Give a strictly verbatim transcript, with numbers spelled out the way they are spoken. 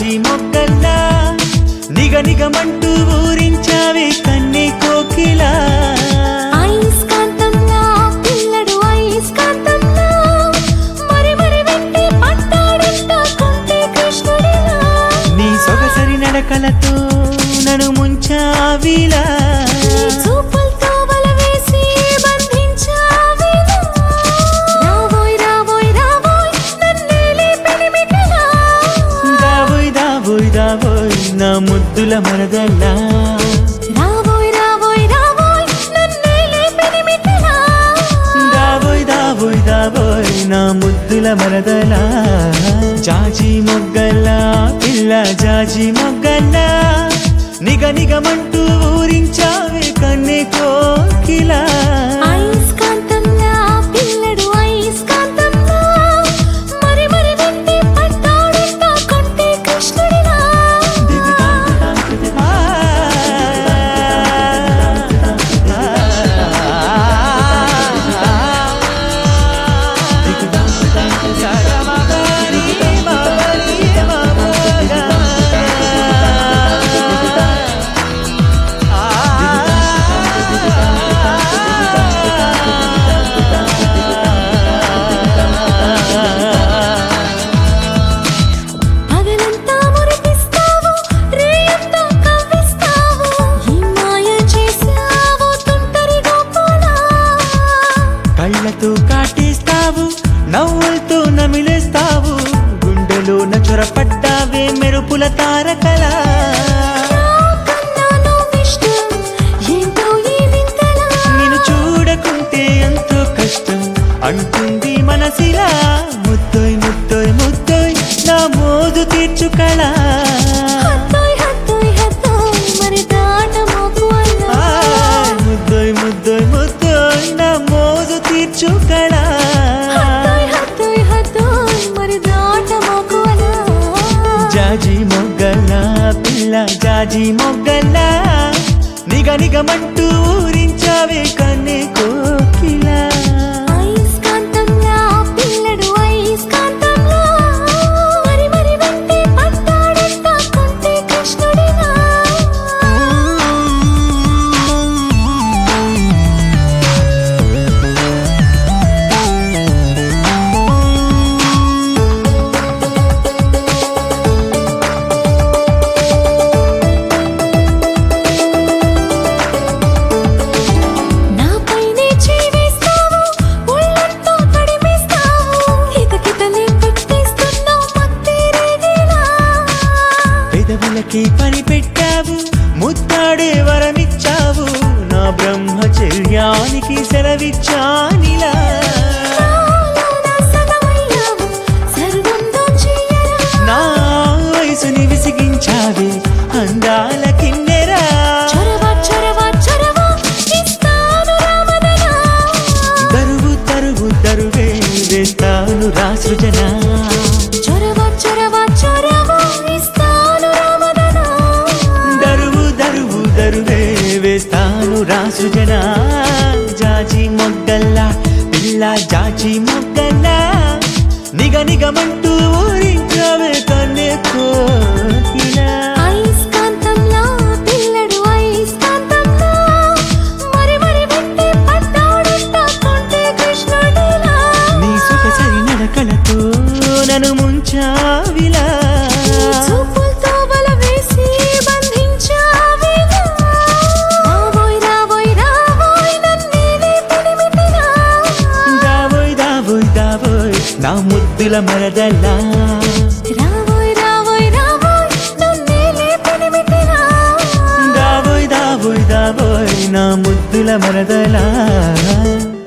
జాజి మొగ్గల్లా నిగ నిగమంటూ ఊరించావే కన్నె కోకిలా ఐస్కాంతంలా పిల్లడు ఐస్కాంతంలా మరి మరి వెంటే పట్టాడంట కొంటె కృష్ణుడిలా నీ సొగసరి నడకలతో నన్ను ముంచావిలా చూపులతో వల వేసి బంధించావిలా రావోయ్ రావోయ్ రావోయ్ నన్నేలే పెనిమిటిలా దావోయ్ దావోయ్ దావోయ్ నా ముద్దుల మరదల్లా రావోయ్ రావోయ్ రావోయ్ నన్నేలే పెనిమిటిలా దావోయ్ దావోయ్ దావోయ్ నా ముద్దుల మరదలా జాజి మొగ్గల్లా పిల్ల జాజి మొగ్గల్లా నిగ నిగమంటూ ఊరించావే కన్నె కోకిలా ఐస్కాంతంలా పిల్లడు ఐస్కాంతంలా మరి మరి వెంటే పట్టాడంట కొంటె కృష్ణుడిలా పగలంతా మురిపిస్తావు రేయంతా కవ్విస్తావు ఈ మాయ చేసావు తుంటరి గోపాలా కళ్ళతో కాటేస్తావు నవ్వులతో నమిలేస్తావు గుండెలోన చొరపడ్డావే మెరుపుల తారకలా నాకన్నా నువ్విష్టం ఏంటో ఈ వింతలా నిన్ను చూడకుంటే ఎంతో కష్టం అంటుంది మనసిలా ముద్దోయ్ ముద్దోయ్ ముద్దోయ్ నా మోజు తీర్చుకళ హత్తోయ్ హత్తోయ్ హత్తోయ్ మరి దాట మోపు అన్నా ముద్దోయ్ ముద్దోయ్ ముద్దోయ్ నా మోజు తీర్చుకళ హత్తోయ్ హత్తోయ్ హత్తోయ్ మరి దాట మోపు అన్నా జాజి మొగ్గల్లా పిల్ల జాజి మొగ్గల్లా నిగ నిగమంటూ ఊరించావే కన్నె కోకిలా ఐస్కాంతంలా పిల్లడు ఐస్కాంతంలా మరి మరి వెంటే పట్టాడంట కొంటె కృష్ణుడిలా నాపైనే చేవేస్తావు ఒళ్ళంతా తడిమేస్తావు హితకితలే పెట్టేస్తున్నావు మత్తేరేగిలా పెదవులకి పని పెట్టావు ముద్దాడే వరమిచ్చావు నా బ్రహ్మచర్యానికి సెలవిచ్చానిలా నాలోన సగమయ్యావు సర్వం దోచేయరా నా వయసుని విసిగించావే అందాల కిన్నెరా చొరవ చొరవ చొరవ ఇస్తాను రామదనా దరువు తరువు దరువే వేస్తాను రాసృజన చొరవ చొరవ చొరవ ఇస్తాను రామదనా దరువు దరువు దరువే వేస్తాను రాసృజన జాజి మొగ్గల్లా పిల్ల జాజి మొగ్గల్లా నిగ నిగమంటూ ఊరించావే కన్నె కోకిలా ఐస్కాంతంలా పిల్లడు ఐస్కాంతంలా మరి మరి వెంటే పట్టాడంట కొంటె కృష్ణుడిలా నీ సొగసరి నడకలతో నన్ను ముంచావిలా చూపులతో వల వేసి బంధించావిలా రావోయ్ రావోయ్ రావోయ్ నన్నేలే పెనిమిటిలా దావోయ్ దావోయ్ దావోయ్ నా ముద్దుల మరదల్లా రావోయ్ రావోయ్ రావోయ్ నన్నేలే పెనిమిటిలా దావోయ్ దావోయ్ దావోయ్ నా ముద్దుల మరదలా